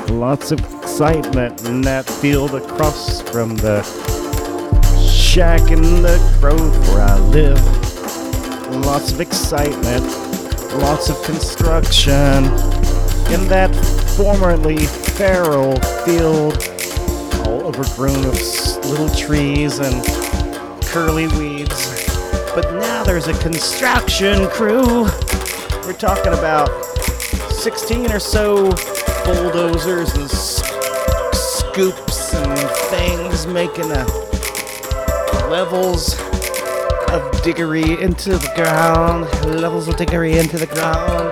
Lots of excitement in that field across from the shack in the grove where I live. Lots of excitement, lots of construction in that formerly feral field, all overgrown with little trees and curly weeds. But now there's a construction crew. We're talking about 16 or so bulldozers and scoops and things making levels of diggery into the ground. Levels of diggery into the ground.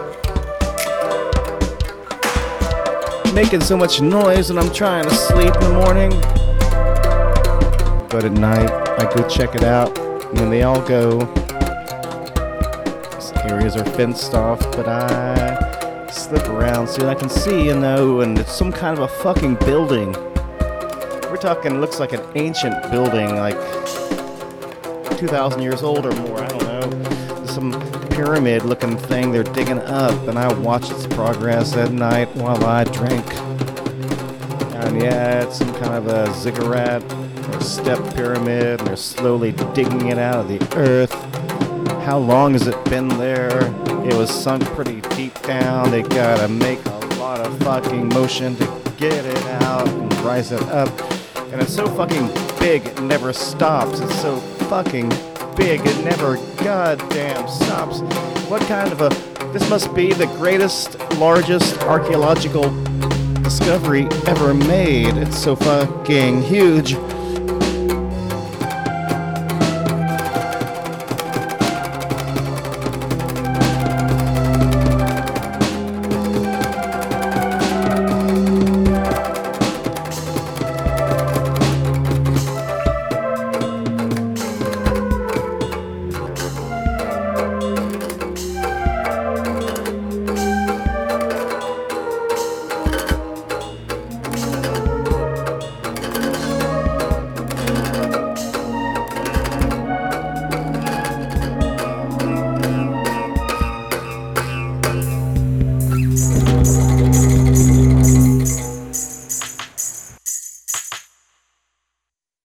Making so much noise when I'm trying to sleep in the morning. But at night, I go check it out. And when they all go, these areas are fenced off, but I slip around so I can see, and it's some kind of a fucking building. We're talking, looks like an ancient building, like 2,000 years old or more, I don't know. There's some pyramid-looking thing they're digging up, and I watch its progress at night while I drink. And yeah, it's some kind of a ziggurat or step pyramid, and they're slowly digging it out of the earth. How long has it been there? It was sunk pretty deep down. They gotta make a lot of fucking motion to get it out and rise it up. And it's so fucking big, it never stops. It's so fucking big, it never goddamn stops. What kind of this must be the greatest, largest archaeological discovery ever made. It's so fucking huge.